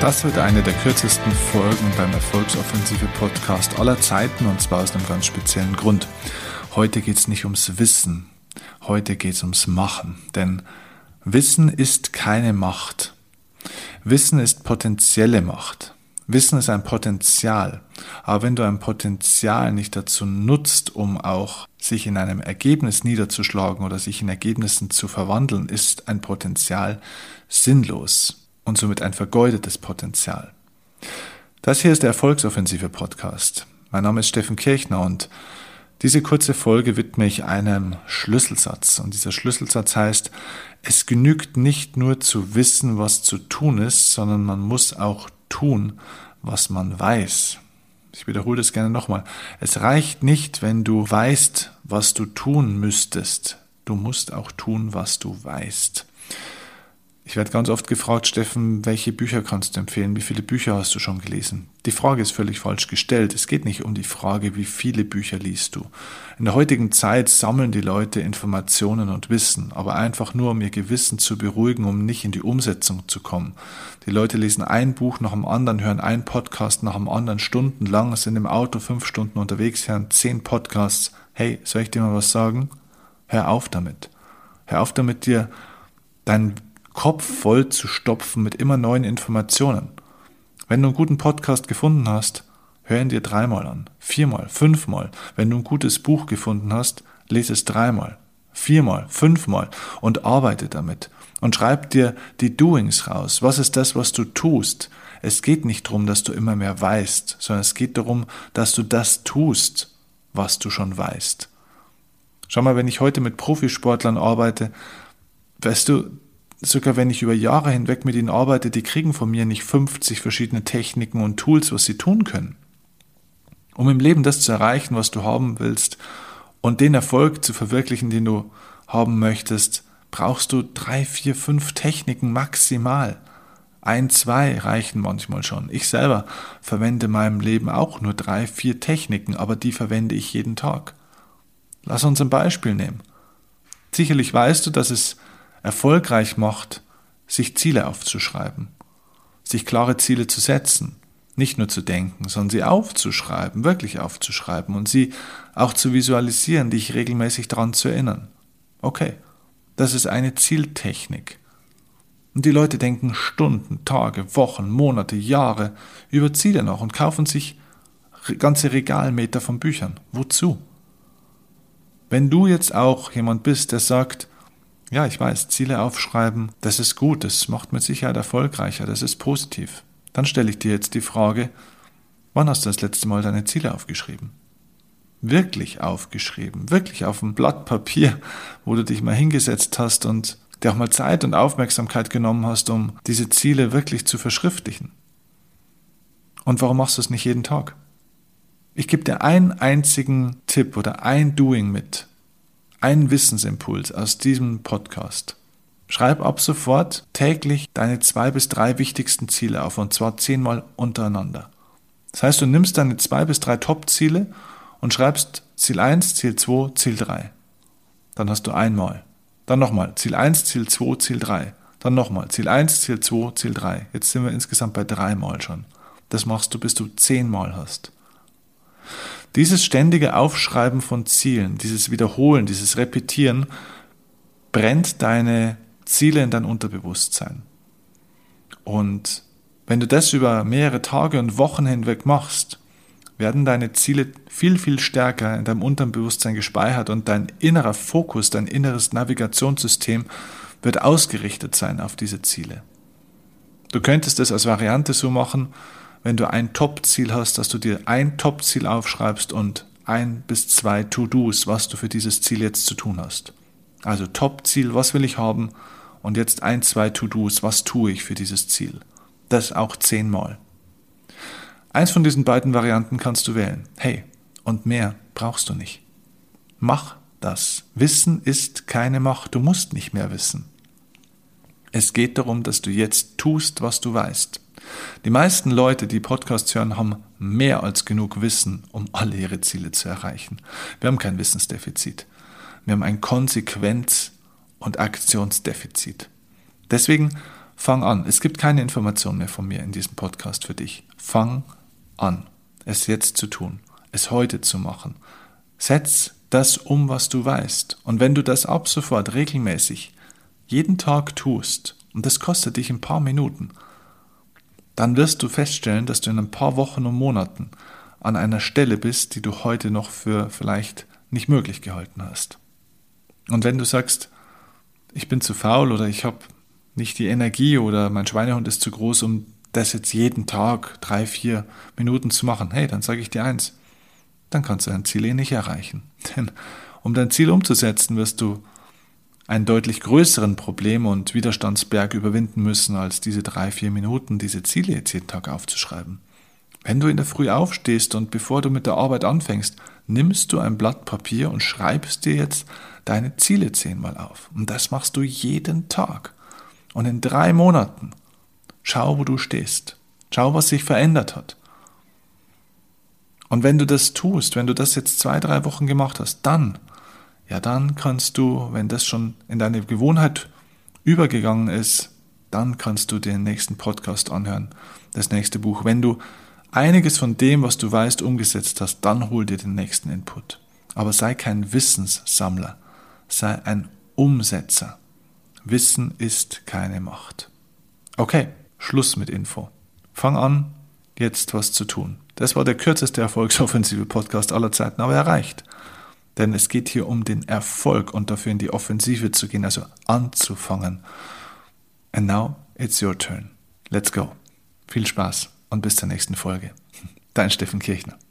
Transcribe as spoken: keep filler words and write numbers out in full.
Das wird eine der kürzesten Folgen beim Erfolgsoffensive Podcast aller Zeiten, und zwar aus einem ganz speziellen Grund. Heute geht es nicht ums Wissen, heute geht es ums Machen, denn Wissen ist keine Macht. Wissen ist potenzielle Macht. Wissen ist ein Potenzial, aber wenn du ein Potenzial nicht dazu nutzt, um auch sich in einem Ergebnis niederzuschlagen oder sich in Ergebnissen zu verwandeln, ist ein Potenzial sinnlos. Und somit ein vergeudetes Potenzial. Das hier ist der Erfolgsoffensive Podcast. Mein Name ist Steffen Kirchner und diese kurze Folge widme ich einem Schlüsselsatz. Und dieser Schlüsselsatz heißt, es genügt nicht nur zu wissen, was zu tun ist, sondern man muss auch tun, was man weiß. Ich wiederhole das gerne nochmal. Es reicht nicht, wenn du weißt, was du tun müsstest. Du musst auch tun, was du weißt. Ich werde ganz oft gefragt, Steffen, welche Bücher kannst du empfehlen? Wie viele Bücher hast du schon gelesen? Die Frage ist völlig falsch gestellt. Es geht nicht um die Frage, wie viele Bücher liest du. In der heutigen Zeit sammeln die Leute Informationen und Wissen, aber einfach nur, um ihr Gewissen zu beruhigen, um nicht in die Umsetzung zu kommen. Die Leute lesen ein Buch nach dem anderen, hören einen Podcast nach dem anderen stundenlang, sind im Auto fünf Stunden unterwegs, hören zehn Podcasts. Hey, soll ich dir mal was sagen? Hör auf damit. Hör auf damit, dir dein Kopf voll zu stopfen mit immer neuen Informationen. Wenn du einen guten Podcast gefunden hast, hör ihn dir dreimal an, viermal, fünfmal. Wenn du ein gutes Buch gefunden hast, lese es dreimal, viermal, fünfmal und arbeite damit. Und schreib dir die Doings raus. Was ist das, was du tust? Es geht nicht darum, dass du immer mehr weißt, sondern es geht darum, dass du das tust, was du schon weißt. Schau mal, wenn ich heute mit Profisportlern arbeite, weißt du, sogar wenn ich über Jahre hinweg mit ihnen arbeite, die kriegen von mir nicht fünfzig verschiedene Techniken und Tools, was sie tun können. Um im Leben das zu erreichen, was du haben willst und den Erfolg zu verwirklichen, den du haben möchtest, brauchst du drei, vier, fünf Techniken maximal. Ein, zwei reichen manchmal schon. Ich selber verwende in meinem Leben auch nur drei, vier Techniken, aber die verwende ich jeden Tag. Lass uns ein Beispiel nehmen. Sicherlich weißt du, dass es erfolgreich macht, sich Ziele aufzuschreiben, sich klare Ziele zu setzen, nicht nur zu denken, sondern sie aufzuschreiben, wirklich aufzuschreiben und sie auch zu visualisieren, dich regelmäßig daran zu erinnern. Okay, das ist eine Zieltechnik. Und die Leute denken Stunden, Tage, Wochen, Monate, Jahre über Ziele nach und kaufen sich ganze Regalmeter von Büchern. Wozu? Wenn du jetzt auch jemand bist, der sagt, ja, ich weiß, Ziele aufschreiben, das ist gut, das macht mit Sicherheit erfolgreicher, das ist positiv. Dann stelle ich dir jetzt die Frage, wann hast du das letzte Mal deine Ziele aufgeschrieben? Wirklich aufgeschrieben, wirklich auf ein Blatt Papier, wo du dich mal hingesetzt hast und dir auch mal Zeit und Aufmerksamkeit genommen hast, um diese Ziele wirklich zu verschriftlichen. Und warum machst du es nicht jeden Tag? Ich gebe dir einen einzigen Tipp oder ein Doing mit. Ein Wissensimpuls aus diesem Podcast. Schreib ab sofort täglich deine zwei bis drei wichtigsten Ziele auf, und zwar zehnmal untereinander. Das heißt, du nimmst deine zwei bis drei Top-Ziele und schreibst Ziel eins, Ziel zwei, Ziel drei. Dann hast du einmal. Dann nochmal Ziel eins, Ziel zwei, Ziel drei. Dann nochmal Ziel eins, Ziel zwei, Ziel drei. Jetzt sind wir insgesamt bei dreimal schon. Das machst du, bis du zehnmal hast. Dieses ständige Aufschreiben von Zielen, dieses Wiederholen, dieses Repetieren brennt deine Ziele in dein Unterbewusstsein. Und wenn du das über mehrere Tage und Wochen hinweg machst, werden deine Ziele viel, viel stärker in deinem Unterbewusstsein gespeichert und dein innerer Fokus, dein inneres Navigationssystem wird ausgerichtet sein auf diese Ziele. Du könntest es als Variante so machen, wenn du ein Top-Ziel hast, dass du dir ein Top-Ziel aufschreibst und ein bis zwei To-Dos, was du für dieses Ziel jetzt zu tun hast. Also Top-Ziel, was will ich haben? Und jetzt ein, zwei To-Dos, was tue ich für dieses Ziel? Das auch zehnmal. Eins von diesen beiden Varianten kannst du wählen. Hey, und mehr brauchst du nicht. Mach das. Wissen ist keine Macht. Du musst nicht mehr wissen. Es geht darum, dass du jetzt tust, was du weißt. Die meisten Leute, die Podcasts hören, haben mehr als genug Wissen, um alle ihre Ziele zu erreichen. Wir haben kein Wissensdefizit. Wir haben ein Konsequenz- und Aktionsdefizit. Deswegen Fang an. Es gibt keine Information mehr von mir in diesem Podcast für dich. Fang an, es jetzt zu tun, es heute zu machen. Setz das um, was du weißt. Und wenn du das ab sofort regelmäßig jeden Tag tust, und das kostet dich ein paar Minuten, dann wirst du feststellen, dass du in ein paar Wochen und Monaten an einer Stelle bist, die du heute noch für vielleicht nicht möglich gehalten hast. Und wenn du sagst, ich bin zu faul oder ich habe nicht die Energie oder mein Schweinehund ist zu groß, um das jetzt jeden Tag drei, vier Minuten zu machen, hey, dann sage ich dir eins, dann kannst du dein Ziel eh nicht erreichen. Denn um dein Ziel umzusetzen, wirst du einen deutlich größeren Problem- und Widerstandsberg überwinden müssen, als diese drei, vier Minuten, diese Ziele jetzt jeden Tag aufzuschreiben. Wenn du in der Früh aufstehst und bevor du mit der Arbeit anfängst, nimmst du ein Blatt Papier und schreibst dir jetzt deine Ziele zehnmal auf. Und das machst du jeden Tag. Und in drei Monaten, schau, wo du stehst. Schau, was sich verändert hat. Und wenn du das tust, wenn du das jetzt zwei, drei Wochen gemacht hast, dann, ja dann kannst du, wenn das schon in deine Gewohnheit übergegangen ist, dann kannst du den nächsten Podcast anhören, das nächste Buch. Wenn du einiges von dem, was du weißt, umgesetzt hast, dann hol dir den nächsten Input. Aber sei kein Wissenssammler, sei ein Umsetzer. Wissen ist keine Macht. Okay, Schluss mit Info. Fang an, jetzt was zu tun. Das war der kürzeste erfolgsoffensive Podcast aller Zeiten, aber er reicht. Denn es geht hier um den Erfolg und dafür in die Offensive zu gehen, also anzufangen. And now it's your turn. Let's go. Viel Spaß und bis zur nächsten Folge. Dein Steffen Kirchner.